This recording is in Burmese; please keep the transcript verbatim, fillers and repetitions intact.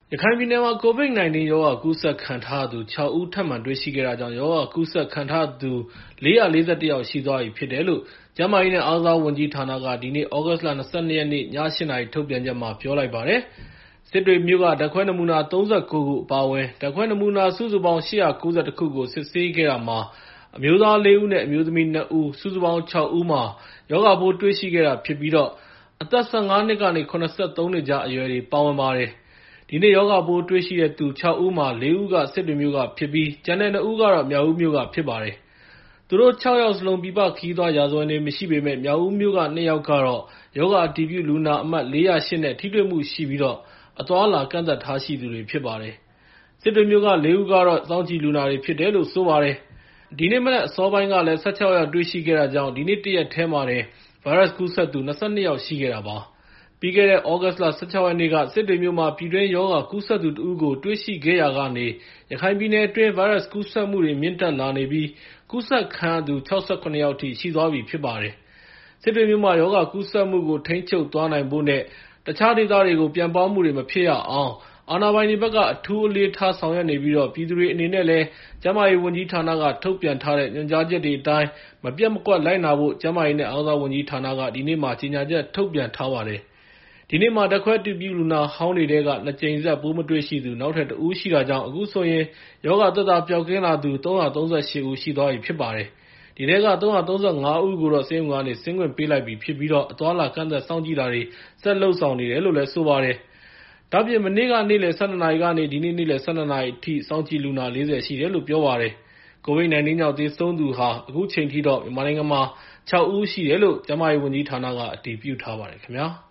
ရခိုင်ပြည်နယ်မှာ ကိုဗစ် ၁၉ ရောဂါကူးစက်ခံထားရသူ ခြောက် ဦး ထပ်မံတွေ့ရှိခဲ့တာကြောင့် ရောဂါကူးစက်ခံထားရသူ လေးရာ လေးဆယ့်တစ် ယောက်ရှိသွားပြီဖြစ်တယ်လို့ ကျန်းမာရေးနဲ့ အားကစားဝန်ကြီးဌာနက ဒီနေ့ သြဂုတ်လ ၂၂ ရက်နေ့ ည ၈ နာရီ ထုတ်ပြန်ချက်မှာ ပြောလိုက်ပါတယ်။ စစ်တွေမြို့က ဓာတ်ခွဲနမူနာ ၃၉ ခု အပါအဝင် ဓာတ်ခွဲနမူနာ စုစုပေါင်း ၈၉၁ ခုကို စစ်ဆေးခဲ့တာမှာ အမျိုးသား လေး ဦးနဲ့ အမျိုးသမီး နှစ် ဦး စုစုပေါင်း ခြောက် ဦးမှာ ရောဂါပိုးတွေ့ရှိခဲ့တာဖြစ်ပြီး အသက် ၁၅ နှစ်ကနေ ၇၃ နှစ်ကြားအရွယ်တွေ ပါဝင်ပါတယ်။ ဒီနေ့ ရောဂါပိုးတွေ့ရှိတဲ့သူ ခြောက် ဦးမှာ လေး ဦးက စစ်တွေမြို့ကဖြစ်ပြီး ကျန်တဲ့ နှစ် ဦးကတော့ မြောက်ဦးမြို့ကဖြစ်ပါတယ်။ သူတို့ ခြောက် ယောက်စလုံး ပြည်ပခရီးသွားရာဇဝင်တွေ မရှိပေမယ့် မြောက်ဦးမြို့က နှစ် ယောက်ကတော့ ရောဂါအတည်ပြုလူနာအမှတ် လေးရာ ရှစ် နဲ့ ထိတွေ့မှုရှိပြီး အသွားအလာ ကန့်သတ်ထားရှိသူတွေ ဖြစ်ပါတယ်။ စစ်တွေမြို့က လေး ဦးကတော့ စောင့်ကြည့်လူနာတွေဖြစ်တယ်လို့ ဆိုပါတယ်။ ဒီနေ့မနက်အစောပိုင်းကလည်း ၁၆ ယောက်တွေ့ရှိခဲ့တာကြောင့် ဒီနေ့ တရက်တည်းမှာတင် ဗိုင်းရပ်စ်ကူးစက်သူ ၂၂ ယောက်ရှိခဲ့တာပါ။ ပြီးခဲ့တဲ့ သြဂုတ်လ ၁၆ ရက်နေ့က စစ်တွေမြို့မှာ ပြည်တွင်းရောဂါကူးစက်သူတဦးကို တွေ့ရှိခဲ့ရာကနေ ရခိုင်ပြည်နယ်အတွင်း ဗိုင်းရပ်စ်ကူးစက်မှုတွေ မြင့်တက်လာနေပြီး ကူးစက်ခံရသူ ၆၇ ယောက်အထိ ရှိသွားပြီဖြစ်ပါတယ်။ စစ်တွေမြို့မှာ ရောဂါကူးစက်မှုကို ထိန်းချုပ်သွားနိုင်ဖို့နဲ့ တခြားဒေသတွေကို ပြန့်ပွားမှုတွေ မဖြစ်ရအောင် အာဏာပိုင်တွေဘက်က အထူးအလေးထားဆောင်ရွက်နေပြီး ပြည်သူတွေအနေနဲ့လည်း ကျန်းမာရေးဝန်ကြီးဌာနက ထုတ်ပြန်ထားတဲ့ ညွှန်ကြားချက်တွေအတိုင်း မပျက်မကွက်လိုက်နာဖို့ ကျန်းမာရေးနဲ့ အားကစားဝန်ကြီးဌာနက ဒီနေ့မှာ ကြေညာချက်ထုတ်ပြန်ထားပါတယ်။ ဒီနေ့မှာ ဓာတ်ခွဲအတည်ပြုလူနာဟောင်းတွေထဲက နှစ်ကြိမ်ဆက် ပိုးမတွေ့ရှိသူ နောက်ထပ် တစ် ဦးရှိတာကြောင့် အခုဆိုရင် ရောဂါသက်သာပျောက်ကင်းလာသူ ၃၃၈ ဦးရှိသွားပြီဖြစ်ပါတယ်။ ဒီထဲက ၃၃၅ ဦးကိုတော့ ဆေးရုံကနေ ဆင်းခွင့်ပေးလိုက်ပြီဖြစ်ပြီး အသွားအလာ ကန့်သတ်စောင့်ကြည့်တာတွေ ဆက်လုပ်ဆောင်နေတယ်လို့ ဆိုပါတယ်။ ဒါ့အပြင် မနေ့က နေ့လယ် ၁၂ နာရီကနေ ဒီနေ့ နေ့လယ် ၁၂ နာရီအထိ စောင့်ကြည့်လူနာ ၄၀ ရှိတယ်လို့ ပြောပါတယ်။ ကိုဗစ် ၁၉ ကြောင့် သေဆုံးသူဟာ အခုချိန်ထိတော့ မြန်မာနိုင်ငံမှာ ခြောက် ဦးရှိတယ်လို့ ကျန်းမာရေးဝန်ကြီးဌာနက အတည်ပြုထားပါတယ်ခင်ဗျာ။